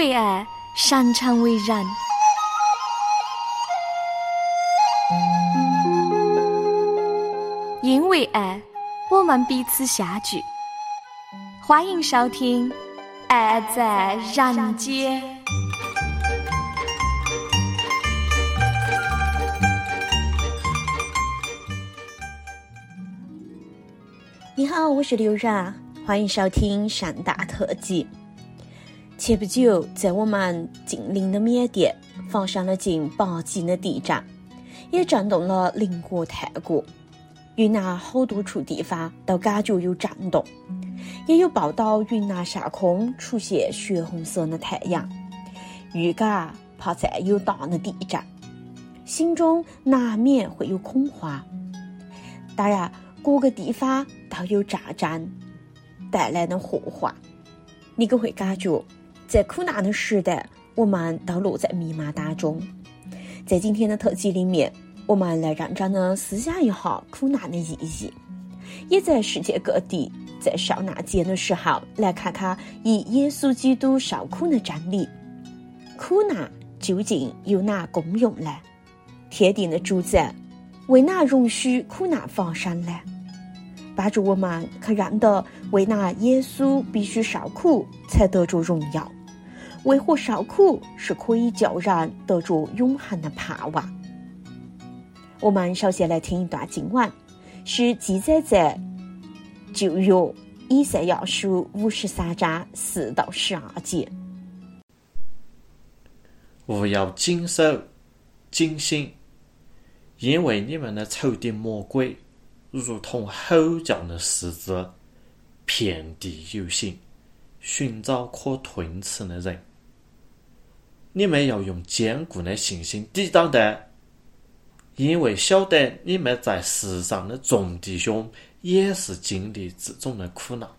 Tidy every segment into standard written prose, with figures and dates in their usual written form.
为爱，擅长为人。因为爱，我们彼此相聚。欢迎收听《爱在人间》。 你好，我是刘然，欢迎收听盛大特辑。前不久，在我们近邻的缅甸发生了近8级的地震，也震动了邻国泰国。云南好多处地方都感觉有震动，也有报道云南上空出现血红色的太阳，预感怕再有大的地震，心中难免会有恐慌。当然，各个地方都有战争带来的祸患，你可会感觉在苦难的时代，我们都落在迷茫当中。在今天的特辑里面，我们来认真的思想一下苦难的意义，也在世界各地在受难节的时候来看看以耶稣基督受苦的真理。苦难究竟有哪功用呢？天地的主宰为哪容许苦难发生呢？帮助我们去认得为哪耶稣必须受苦才得着荣耀，为何受苦是可以叫人得着永恒的盼望。我们首先来听一段经文，是记载在旧约以赛亚书53章4到12节。 勿要谨守警醒，因为你们的仇敌魔鬼如同吼叫的狮子，遍地游行，寻找可吞吃的人。你们要用坚固的信心抵挡的，因为晓得你们在世上的众弟兄也是经历这种的苦难。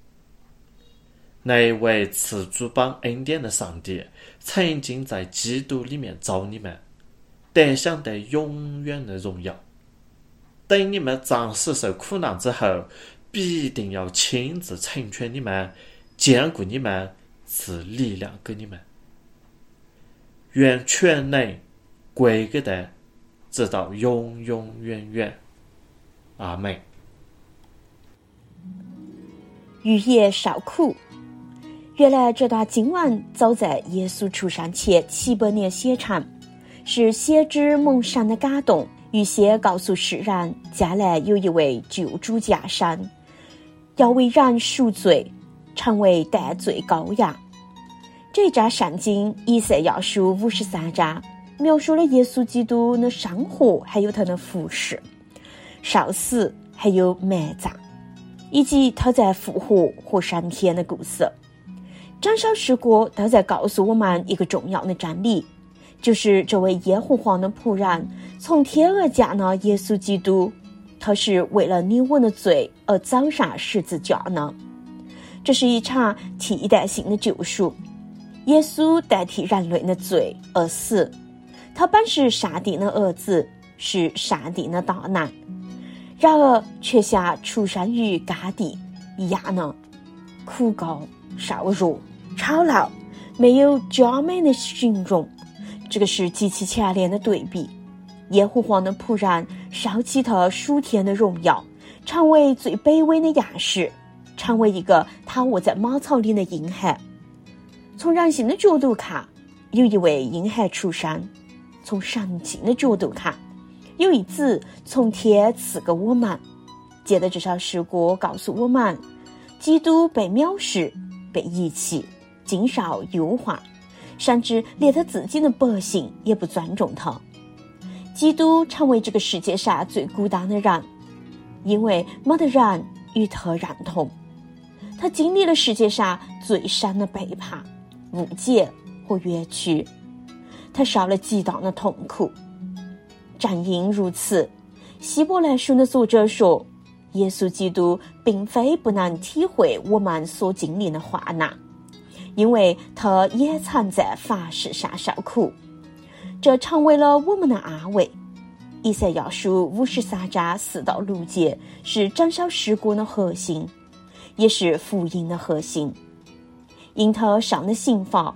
那位赐主帮恩典的上帝曾经在基督里面召你们，得享得永远的荣耀。等你们暂时受苦难之后，必定要亲自成全你们，坚固你们，赐力量给你们。愿全能归给他，直到永永远远。阿们。 逾越受苦，原来这段经文早在耶稣出生前700年写成，是先知蒙神的感动，预先告诉世人将来有一位救主降生，要为人赎罪，成为代罪羔羊。这章圣经以赛亚书53章描述了耶稣基督的生活，还有他的服饰、受死还有埋葬，以及他在复活和升天的故事。整首诗歌都在告诉我们一个重要的真理，就是这位耶和华的仆人从天而降的耶稣基督，他是为了你我的罪而走上十字架的。这是一场替代性的救赎，耶稣代替人类的罪而死，他本是上帝的儿子，是上帝的大能，然而却像出生于甘地一样的苦高、瘦弱、丑陋，没有佳美的形容。这个是极其强烈的对比。耶和华的仆人烧起他属天的荣耀，成为最卑微的样式，成为一个躺卧在马槽里的婴孩。从人性的角度看，有一位婴孩出生；从神性的角度看，有一子从天赐给我们。接着这首诗歌告诉我们，基督被藐视、被遗弃，经受忧患，甚至连他自己的百姓也不尊重他。基督成为这个世界上最孤单的人，因为没得人与他认同。他经历了世界上最深的背叛、误解和冤屈，他受了极大的痛苦。正因如此，希伯来书的作者说，耶稣基督并非不能体会我们所经历的患难，因为他也曾在凡事上受苦，这成为了我们的安慰。以赛亚书53章4到6节是整首诗歌的核心，也是福音的核心。因他上的刑罚，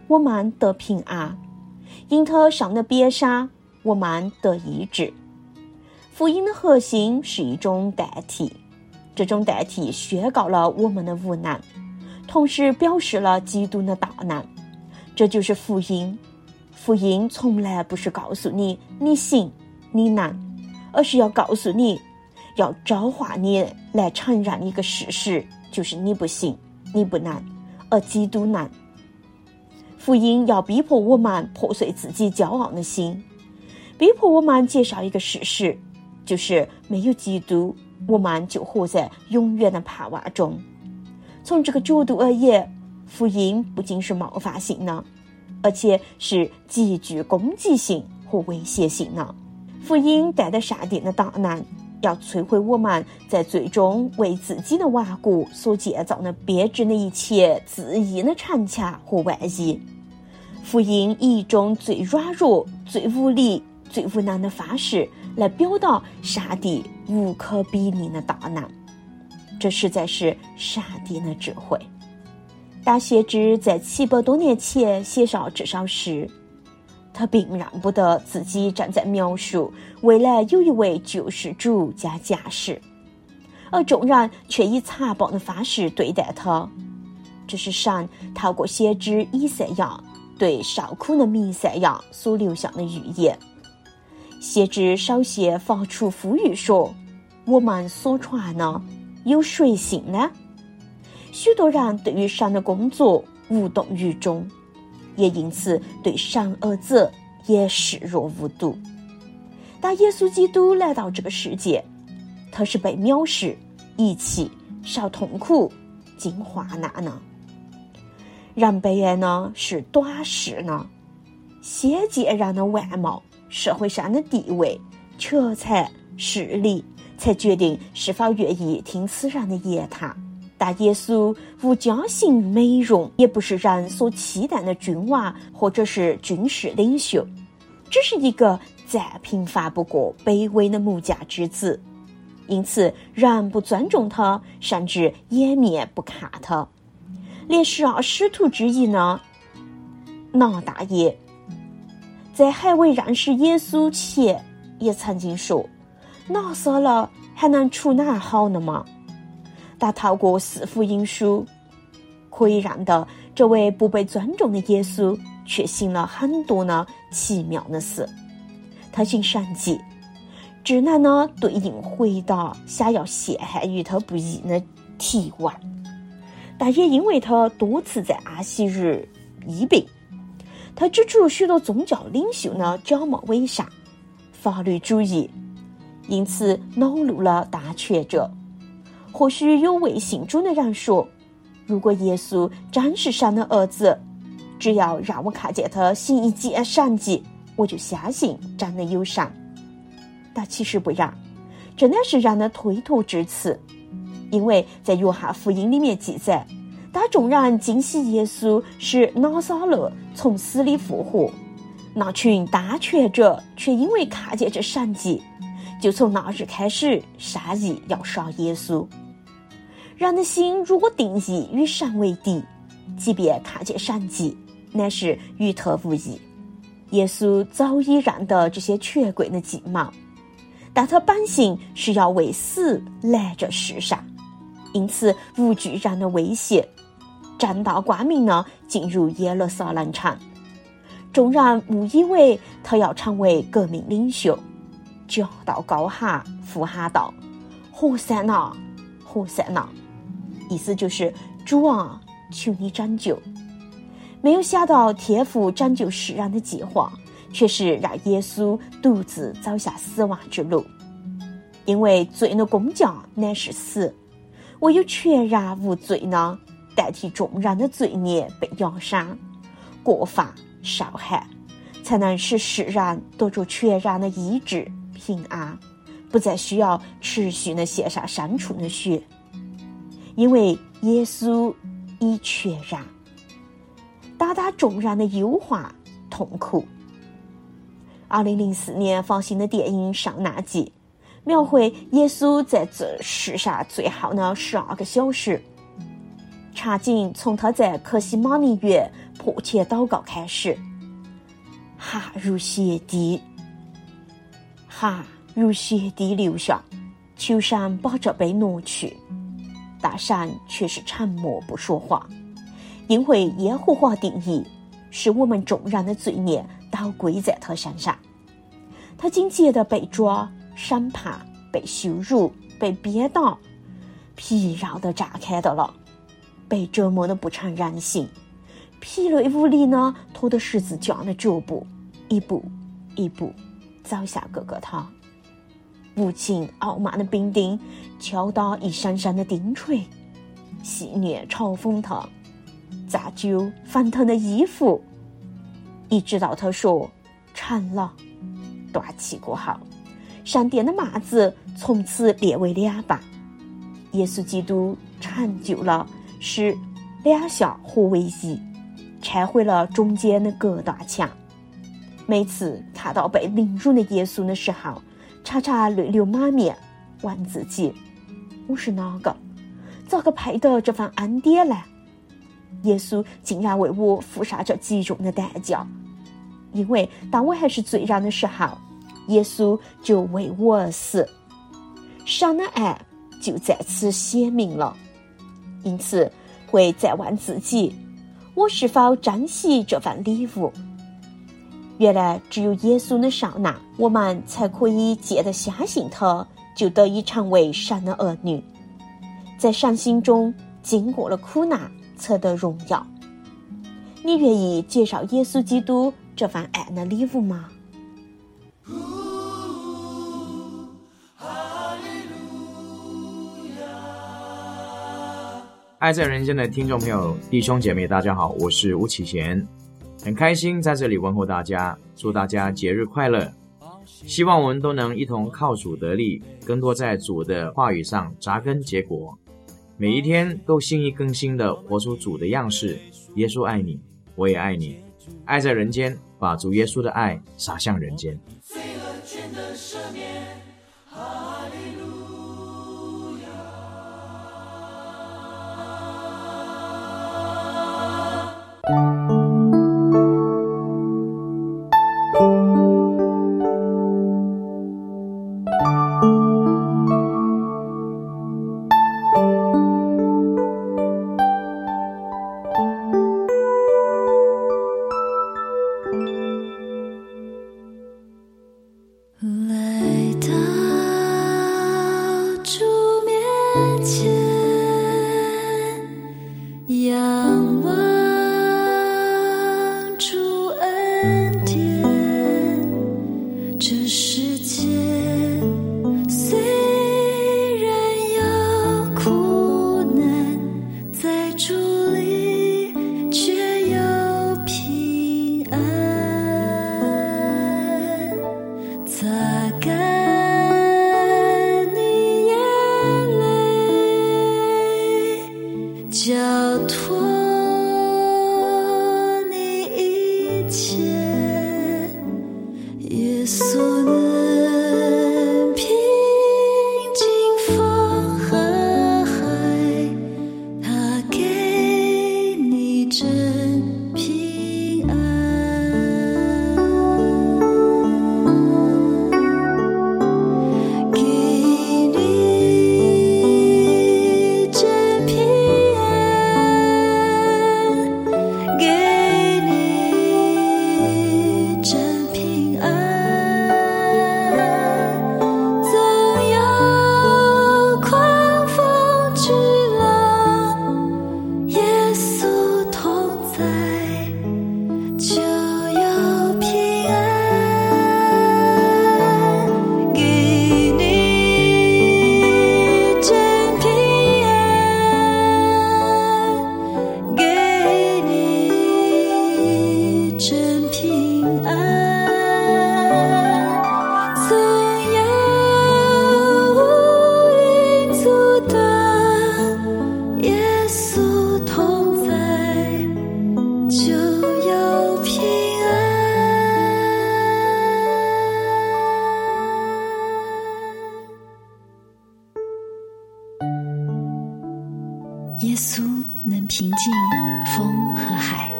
我们得平安；因他上的鞭伤，我们得医治。福音的核心是一种代替，这种代替宣告了我们的无难，同时表示了基督的大难。这就是福音。福音从来不是告诉你你行你难，而是要告诉你，要召唤你来承认一个事实，就是你不行你不难，而基督难。福音要逼迫我们破碎自己骄傲的心，逼迫我们介绍一个事实，就是没有基督，我们就活在永远的盼望中。从这个角度而言，福音不仅是冒犯性的，而且是极具攻击性和威胁性的。福音带着上帝的大难，要摧毁我们在最终为自己的顽固所建造的编织的一切自义的缠卡和外衣。福音以一种最软弱、最无力、最无能的方式来表达上帝无可比拟的大难，这实在是上帝的智慧。大先知在700多年前写上这首诗，他并让不得自己站在描述未来有一位救世主加假使，而众人却以残暴的方式对待他。这是神透过先知以赛亚对受苦的弥赛亚所留下的预言。先知首先发出呼吁说，我们所传呢，有谁信呢？许多人对于神的工作无动于衷，也因此对神儿子也视若无睹。当耶稣基督来到这个世界，他是被藐视、遗弃、受痛苦、经患难呢。人被爱呢是短视呢，先见人的外貌、社会上的地位、钱财、势力，才决定是否愿意听此人的言谈。但耶稣无家型美容，也不是人所期待的君王或者是军事领袖，只是一个再平凡不过卑微的木匠之子。因此人不尊重他，甚至掩面不看他。连12使徒之一呢，拿大爷在还未认识耶稣前也曾经说，拿撒勒还能出哪好呢吗？但透过4福音书，可以让到这位不被尊重的耶稣却行了很多呢奇妙的事。他行神迹，只能呢对应回答想要陷害于他不义的提问，但也因为他多次在安息日医病，他指出许多宗教领袖呢假冒伪善、法律主义，因此恼怒了大权者。或许有未信主的人说，如果耶稣真是神的儿子，只要让我看见他行一件神迹，我就相信真的有神。但其实不然，这乃是人的推脱之词。因为在约翰福音里面记载，当众人惊喜耶稣是拿撒勒从死里复活，那群当权者却因为看见这神迹，就从那日开始商议要杀耶稣。人的心如果定义与神为敌，即便看见神迹，乃是与他无异。耶稣早已认得这些权贵的计谋，但他本性是要为死来这世上，因此无惧人的威胁，正大光明呢进入耶路撒冷城。众人误以为他要成为革命领袖，叫道高喊，呼喊道：何塞那，何塞那！意思就是主啊，求你拯救。没有想到天父拯救世人的计划，却是让耶稣独自走下死亡之路。因为罪的工价乃是死，唯有全然无罪呢，代替众人的罪孽被压伤，过犯受害，才能使世人得着全然的医治平安，不再需要持续的献上牲畜的血。因为耶稣已全然打打众人的忧患痛苦。2004年放行的电影《上难记》描绘耶稣在这世上最后的12个小时， 场景从他在客西马尼园迫切祷告开始。哈如血滴，哈如血滴流下，求山把这杯挪去。大山却是沉默不说话，因为耶和华定义使我们众人的罪孽都归在他身上。他紧接着被抓、审判、被羞辱、被鞭打，皮绕的炸开的了，被折磨的不成人形，疲累无力呢，拖着十字架的脚步，一步一步走下各个他。无情傲慢的兵丁敲打一扇扇的钉锤，戏谑嘲讽他，砸旧翻腾的衣服，一直到他说成了，断气过后，闪电的麻子从此列为两半。耶稣基督成就了使两下合为一，拆毁了中间的隔大墙。每次看到被凌辱的耶稣的时候，常常泪流满面，问自己，我是哪个？咋个配得这份恩典呢？耶稣竟然为我付上这极重的代价，因为当我还是罪人的时候，耶稣就为我而死，神的爱就在此显明了。因此会再问自己，我是否珍惜这份礼物？原来只有耶稣的受难，我们才可以借着相信他，就得以成为神的儿女，在神心中经过了苦难，才得荣耀。你愿意介绍耶稣基督这份爱的礼物吗？ 爱在人间的听众朋友、弟兄姐妹，大家好，我是吴启贤，很开心在这里问候大家，祝大家节日快乐。希望我们都能一同靠主得力，更多在主的话语上扎根结果，每一天都新意更新的活出主的样式。耶稣爱你，我也爱你，爱在人间，把主耶稣的爱洒向人间。 罪恶全的赦免，哈利路亚。 来到主面前，仰望主恩典。这世界虽然有苦难，在主里却有平安。擦干你眼泪，交托你一切，耶稣能平静风和海，他给你真平安。耶稣能平静风和海，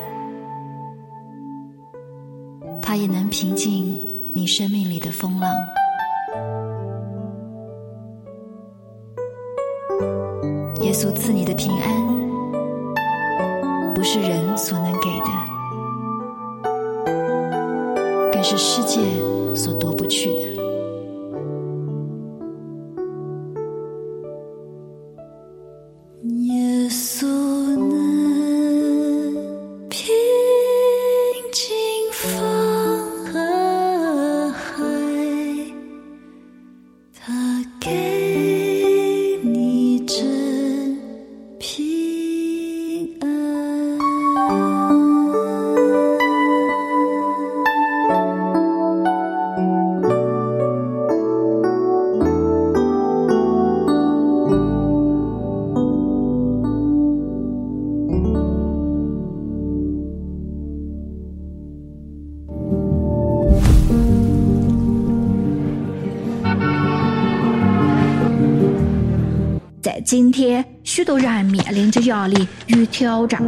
它也能平静你生命里的风浪。耶稣赐你的平安，不是人所能给的，更是世界所夺不去的。耶稣能平静风和海，他给你真平安。 在今天，许多人面临着压力与挑战。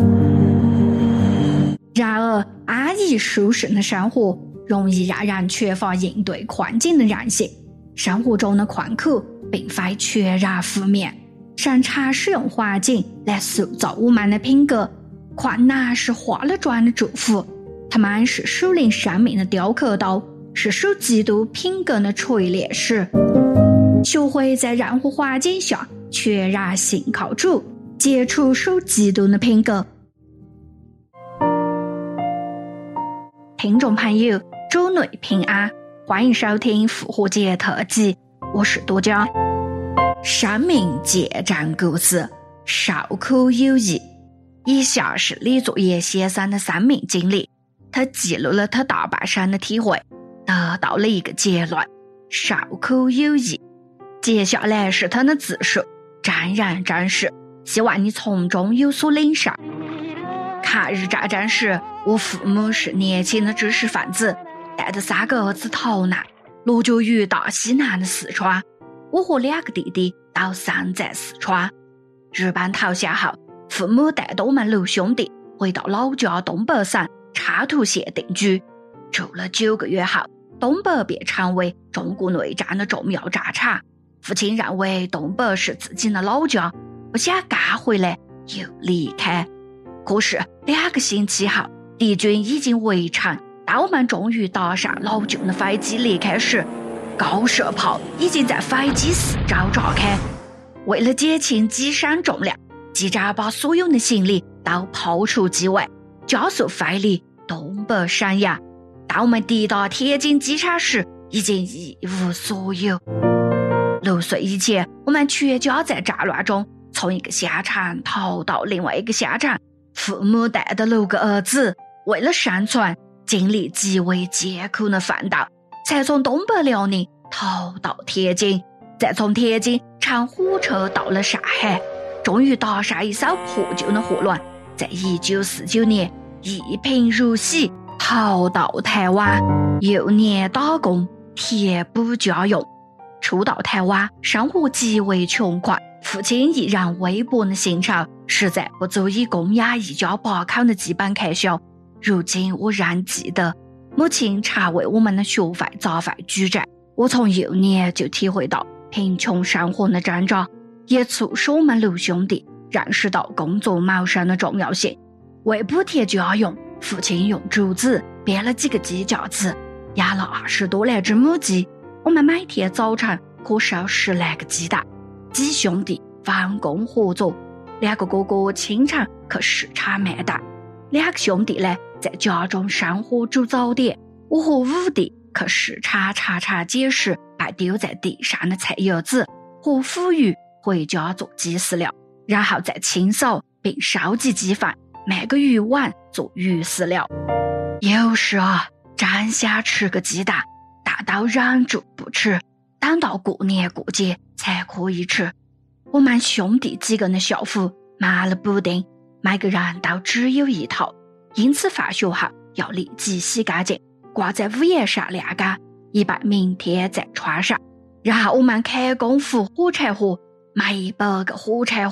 然而，安逸舒适的生活容易让人缺乏应对困境的韧性。生活中的困苦并非全然负面，擅长使用环境来塑造我们的品格。困难是化了妆的祝福，它们是属灵生命的雕刻刀，是受基督品格的锤炼石。学会在任何环境下全然信靠主，结出属基督的品格。听众朋友，主内平安，欢迎收听复活节特辑，我是多佳。生命见证故事，受苦有益。以下是李作业先生的生命经历，他记录了他大半生的体会，得到了一个结论：受苦有益。接下来是他的自述，真人真事，希望你从中有所领受。抗日战争时，我父母是年轻的知识分子，带着3个儿子逃难，落脚于大西南的四川。我和2个弟弟都生在四川。日本投降后，父母带着我们6兄弟回到老家东北省昌图县定居。住了9个月后，东北便成为中国内战的重要战场。父亲认为东北是自己的老家，不想赶回来，又离开。可是2个星期后，敌军已经围城，当我们终于搭上老旧的飞机离开时，高射炮已经在飞机四周炸开。为了减轻机身重量，机长把所有的行李都抛出机外，加速飞离东北沈阳。当我们抵达天津机场时，已经一无所有。6岁以前，我们全家在战乱中从一个乡场逃到另外一个乡场，父母带的6个儿子为了生存，经历极为艰苦的奋斗，才从东北辽宁逃到天津，再从天津乘火车到了上海，终于搭上一艘破旧的货轮，在1949年一贫如洗，逃到台湾，幼年打工填补家用。初到台湾，生活极为穷困，父亲一人微薄的薪酬实在不足以供养一家8口的基本开销。如今我仍记得，母亲常为我们的学费杂费举债。我从幼年就体会到贫穷生活的挣扎，也促使我们6兄弟认识到工作谋生的重要性。为补贴家用，父亲用竹子编了几个鸡架子，养了20多来只母鸡。我们每天早晨可收10来个鸡蛋，几兄弟分工合作，2个哥哥清晨去市场卖蛋，2个兄弟呢在家中生火煮早点，我和5弟去市场查查捡拾被丢在地上的菜叶子，和腐鱼回家做鸡饲料，然后再清扫并收集鸡粪，每个鱼碗做鱼饲料。有时啊，真想吃个鸡蛋，但都忍住不吃，等到过年过节才可以吃。我们兄弟几个的校服买了补丁，每个人都只有1套，因此放学后要立即洗干净，挂在屋檐上晾干，以备明天再穿上。然后我们开工扶火柴盒，每100个火柴盒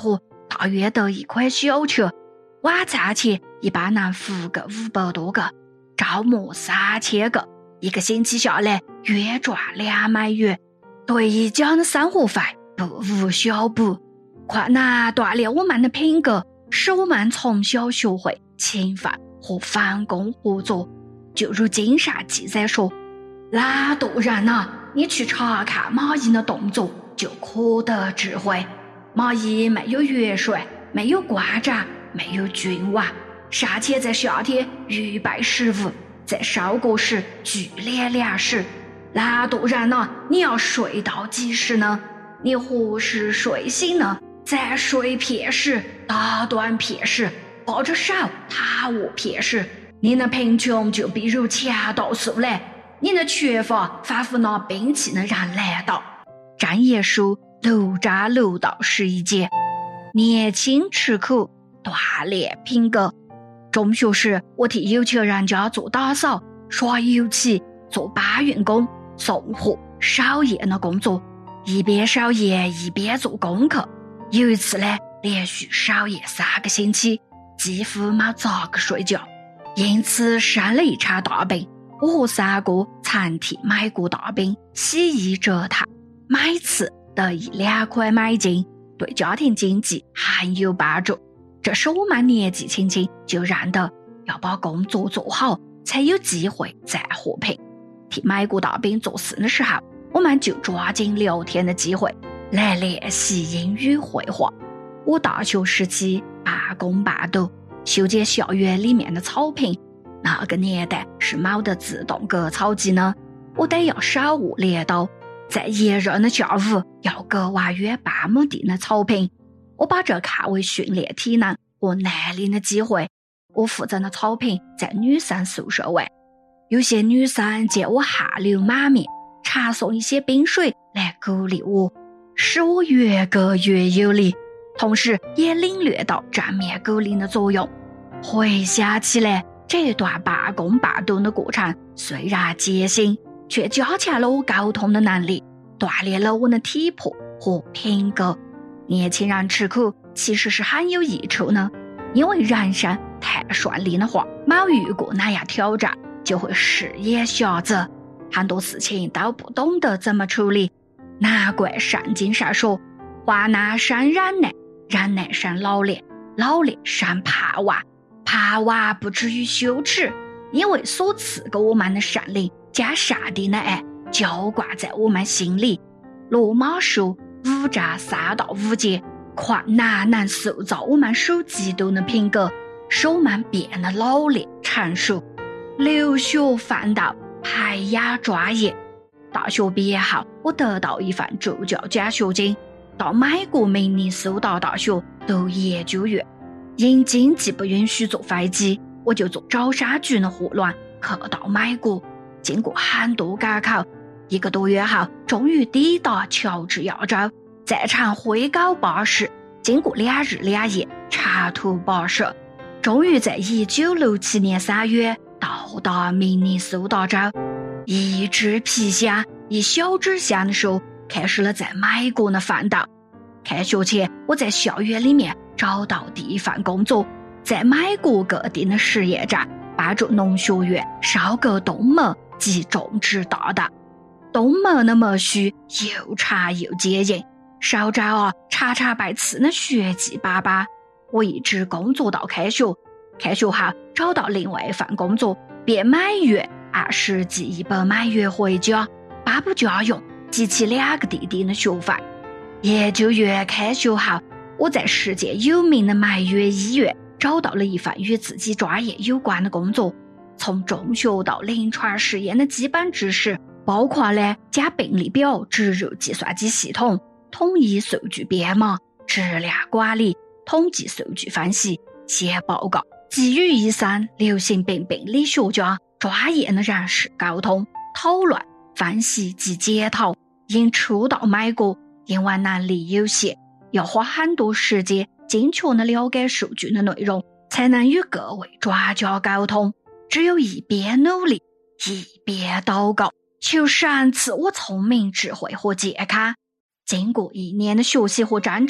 大约都一块小球，晚餐钱一般能付个500多个，周末3000个，一个星期下来月赚2万元，对于家的生活费不无小补。困难锻炼我们的品格，使我们从小学会勤奋和分工合作。就如经上记载说，懒惰人啊，你去查看蚂蚁的动作，就可得智慧。蚂蚁没有药水，没有官长，没有君王，尚且在夏天预备食物，在收割时聚敛粮食。懒惰人啊，你要睡到几时呢？你何时睡醒呢？再睡片时，打盹片时，抱着手躺卧片时。你的贫穷就比如强盗苏来，你的缺乏仿佛拿兵器能让来到。箴言书6章6到11节，年轻吃苦，锻炼品格。中学时，我替有钱人家做打扫、刷油漆、做搬运工、送货、守夜的工作，一边守夜一边做功课。有一次呢，连续守夜3个星期，几乎没咋个睡觉，因此生了一场大病。我和3哥曾替买过大病，洗衣折腾，每次都1-2块美金，对家庭经济很有帮助。这是我们年纪轻轻就认得要把工作做好，才有机会再和平。替买过大病做事的时候，我们就抓紧聊天的机会来练习英语绘画。我大学时期半工半读，修剪校园里面的草坪，那个年代是没得自动割草机呢，我得要手握镰刀，在炎热的下午要割完约半亩地的草坪。我把这看为训练体能和耐力的机会。我负责的草坪在女生宿舍外，有些女生见我汗流满面，常送一些冰水来鼓励我，使我越割越有力，同时也领略到正面鼓励的作用。回想起来，这一段半工半读的过程虽然艰辛，却加强了我沟通的能力，锻炼了我的体魄和品格。年轻人吃苦其实是很有益处呢，因为人生太顺利的话，没遇过那样挑战，就会视野狭窄，很多事情都不懂得怎么处理。难怪圣经上说，患难生忍耐，忍耐生老练，老练生盼望，盼望不至于羞耻，因为所赐给我们的圣灵将上帝的爱浇灌在我们心里。罗马书5章3到5节，困难能塑造我们属基督的品格，使我们变得老练成熟。留学奋斗，培养专业。大学毕业后，我得到一份助教奖学金，到美国明尼苏达大学读研究院。因经济不允许坐飞机，我就坐招商局的货轮去到美国。经过很多赶考，1个多月后，终于抵达乔治亚州，再乘灰狗巴士，经过2日2夜长途跋涉，终于在1967年3月到达明尼苏达州。一只皮箱一小纸箱的书，开始了在美国的奋斗。开学前，我在校园里面找到第一份工作，在美国各地的实验站帮助农学院收割冬麦及种植大豆。冬麦的麦须又长又坚硬，手肘常常被刺得血迹斑斑。我一直工作到开学，开学后找到另外一份工作，便每月按实际100美元回家，帮补家用及其2个弟弟的学费。研究院开学后，我在世界有名的梅约医院找到了一份与自己专业有关的工作，从中学到临床实验的基本知识，包括了将病历表植入计算机系统，统一数据编码、质量管理、统计数据分析、写报告，及与医生、流行病病理学家、专业的人士沟通、讨论、分析及检讨。因初到美国，英文能力有限，要花很多时间精确地了解数据的内容，才能与各位专家沟通。只有一边努力，一边祷告，求神赐我聪明、智慧和健康。经过1年的学习和挣扎，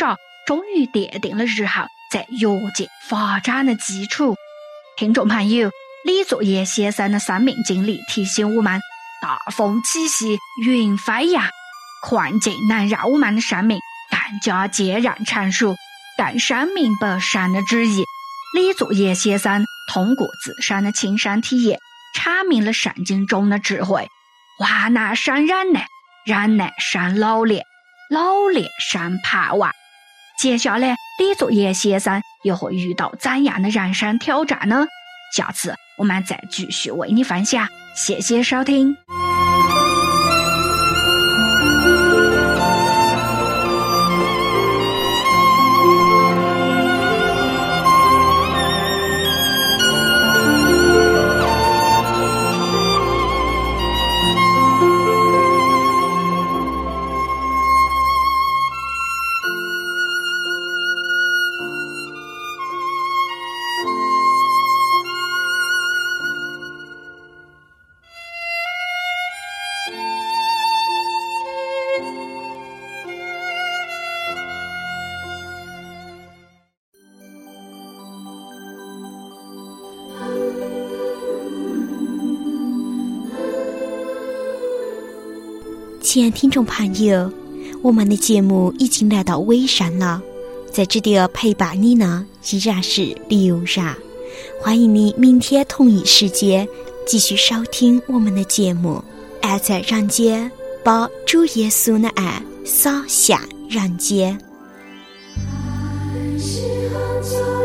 终于奠定了日后在药界发展的基础。听众朋友，李作业先生的生命经历提醒我们，大风起兮云飞扬，环境能让我们的生命更加健然成熟，更深明白神的旨意。李作业先生通过自身的亲身体验，阐明了圣经中的智慧：患难生忍耐，忍耐生老练，老练生盼望。接下来，李作业先生又会遇到怎样的人生挑战呢？下次我们再继续为你分享。谢谢收听。 亲爱的听众朋友，我们的节目已经来到尾声了，在这里陪伴你呢依然是刘然，欢迎你明天同一时间继续收听我们的节目。爱在人间，把主耶稣的爱洒向人间。 爱是很久